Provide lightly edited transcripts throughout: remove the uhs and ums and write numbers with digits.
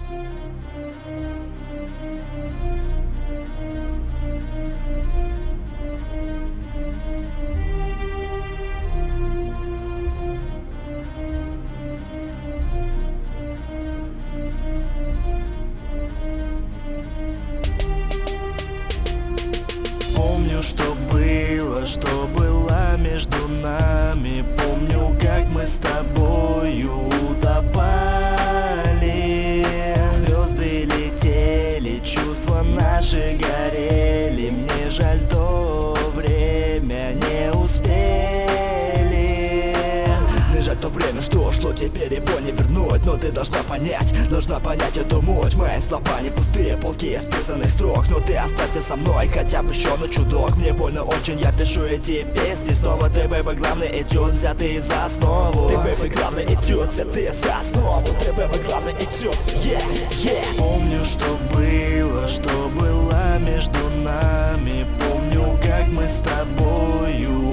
Что было между нами. Помню, как мы с тобою утопали. Звезды летели, чувства наши горели. Мне жаль, то время не успели. Мне жаль то время, что шло, теперь его не вернуть. Но ты должна понять эту муть. Мои слова не пустые полки списанных строк. Но ты останься со мной хотя бы еще на чудок. Мне больно очень, я пишу эти песни снова. Ты, бэйби, главный этюд, взятый за основу. Ты, бэйби, главный этюд, взятый за основу. Ты, бэйби, главный этюд, Помню, что было между нами. Помню, как мы с тобою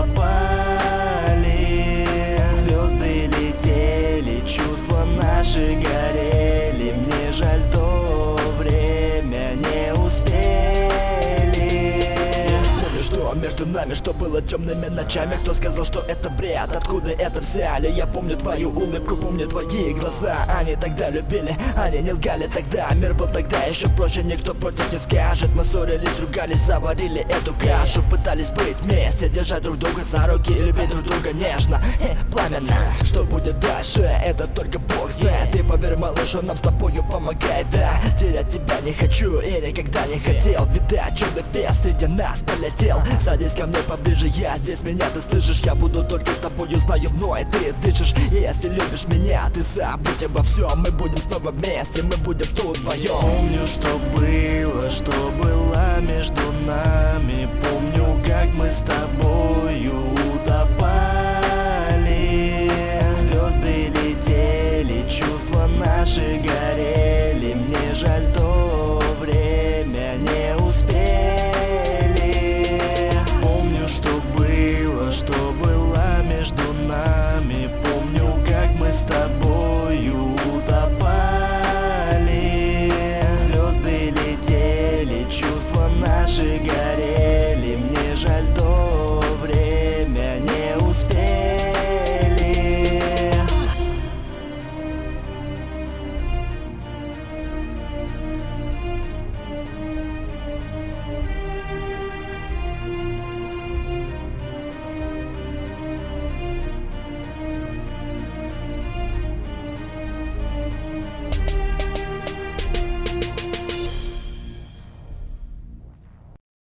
утопали. Звезды летели, чувства наши горели. Мне жаль, то время не успели. Помню, что между нами, что было темными ночами. Кто сказал, что это бред, откуда это взяли? Я помню твою улыбку, помню твои глаза. Они тогда любили, они не лгали тогда. Мир был тогда еще проще, никто против не скажет. Мы ссорились, ругались, заварили эту кашу. Пытались быть вместе, держать друг друга за руки, любить друг друга нежно, пламенно. Что будет дальше, это только Бог знает. Ты поверь, малыш, он нам с тобою помогает, да. Терять тебя не хочу и никогда не хотел. Видать, чудо-пес среди нас полетел. Садись ко мне поближе, я здесь, меня ты слышишь. Я буду только с тобою, знаю, мной ты дышишь. И если любишь меня, ты забудь обо всем. Мы будем снова вместе, мы будем тут вдвоем. Помню, что было между нами. Помню, как мы с тобою утопали. Звезды летели, чувства наши горели. Мне жаль,